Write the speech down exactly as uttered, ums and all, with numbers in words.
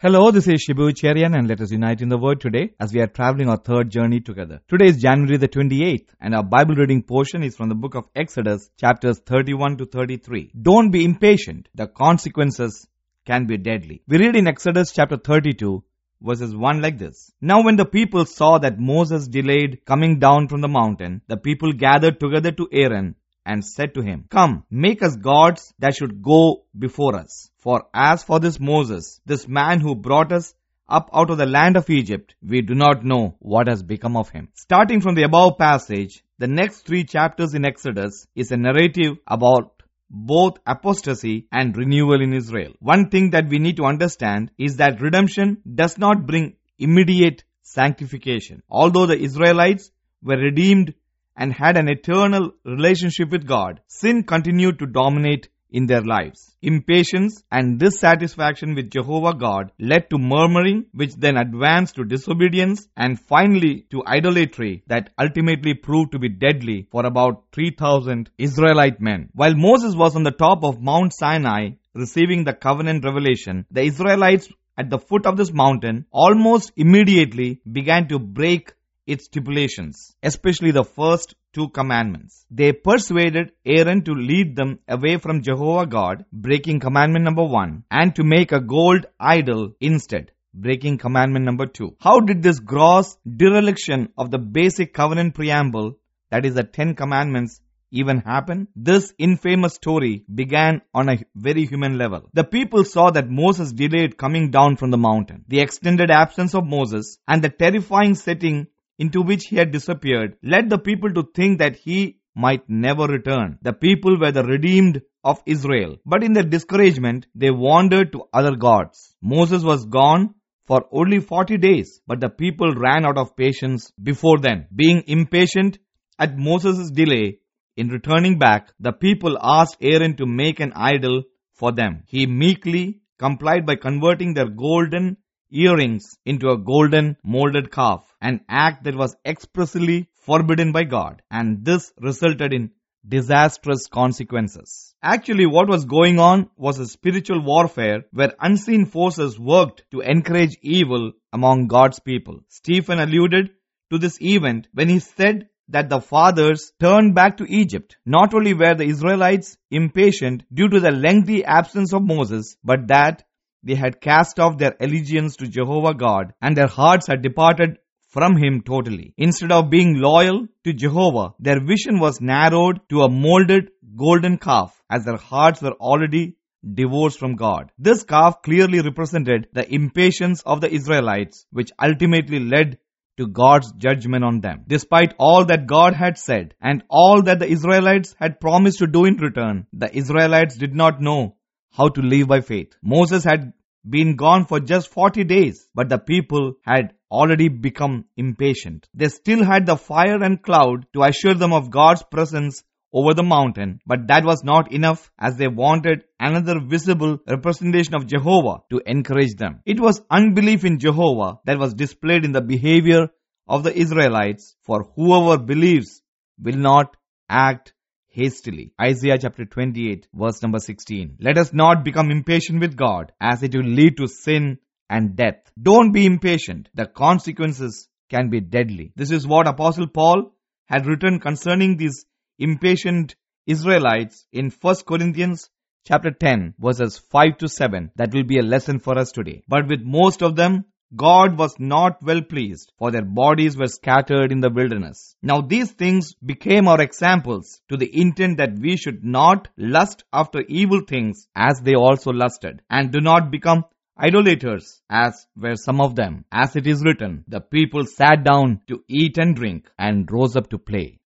Hello, this is Shibu Cherian and let us unite in the Word today as we are traveling our third journey together. Today is January the twenty-eighth and our Bible reading portion is from the book of Exodus chapters thirty-one to thirty-three. Don't be impatient. The consequences can be deadly. We read in Exodus chapter thirty-two verses one like this. Now when the people saw that Moses delayed coming down from the mountain, the people gathered together to Aaron and said to him, Come, make us gods that should go before us. For as for this Moses, this man who brought us up out of the land of Egypt, we do not know what has become of him. Starting from the above passage, the next three chapters in Exodus is a narrative about both apostasy and renewal in Israel. One thing that we need to understand is that redemption does not bring immediate sanctification. Although the Israelites were redeemed and had an eternal relationship with God, sin continued to dominate in their lives. Impatience and dissatisfaction with Jehovah God led to murmuring, which then advanced to disobedience and finally to idolatry that ultimately proved to be deadly for about three thousand Israelite men. While Moses was on the top of Mount Sinai receiving the covenant revelation, the Israelites at the foot of this mountain almost immediately began to break its stipulations, especially the first two commandments. They persuaded Aaron to lead them away from Jehovah God, breaking commandment number one, and to make a gold idol instead, breaking commandment number two. How did this gross dereliction of the basic covenant preamble, that is the Ten Commandments, even happen? This infamous story began on a very human level. The people saw that Moses delayed coming down from the mountain. The extended absence of Moses and the terrifying setting into which he had disappeared led the people to think that he might never return. The people were the redeemed of Israel, but in their discouragement, they wandered to other gods. Moses was gone for only forty days, but the people ran out of patience before then. Being impatient at Moses' delay in returning back, the people asked Aaron to make an idol for them. He meekly complied by converting their golden earrings into a golden molded calf, an act that was expressly forbidden by God, and this resulted in disastrous consequences. Actually, what was going on was a spiritual warfare where unseen forces worked to encourage evil among God's people. Stephen alluded to this event when he said that the fathers turned back to Egypt. Not only were the Israelites impatient due to the lengthy absence of Moses, but that they had cast off their allegiance to Jehovah God and their hearts had departed from Him totally. Instead of being loyal to Jehovah, their vision was narrowed to a molded golden calf as their hearts were already divorced from God. This calf clearly represented the impatience of the Israelites, which ultimately led to God's judgment on them. Despite all that God had said and all that the Israelites had promised to do in return, the Israelites did not know how to live by faith. Moses had been gone for just forty days, but the people had already become impatient. They still had the fire and cloud to assure them of God's presence over the mountain, but that was not enough as they wanted another visible representation of Jehovah to encourage them. It was unbelief in Jehovah that was displayed in the behavior of the Israelites, for whoever believes will not act hastily. Isaiah chapter twenty-eight verse number sixteen. Let us not become impatient with God, as it will lead to sin and death. Don't be impatient. The consequences can be deadly. This is what Apostle Paul had written concerning these impatient Israelites in First Corinthians chapter ten verses five to seven. That will be a lesson for us today. But with most of them, God was not well pleased, for their bodies were scattered in the wilderness. Now these things became our examples to the intent that we should not lust after evil things as they also lusted, and do not become idolaters as were some of them. As it is written, the people sat down to eat and drink and rose up to play.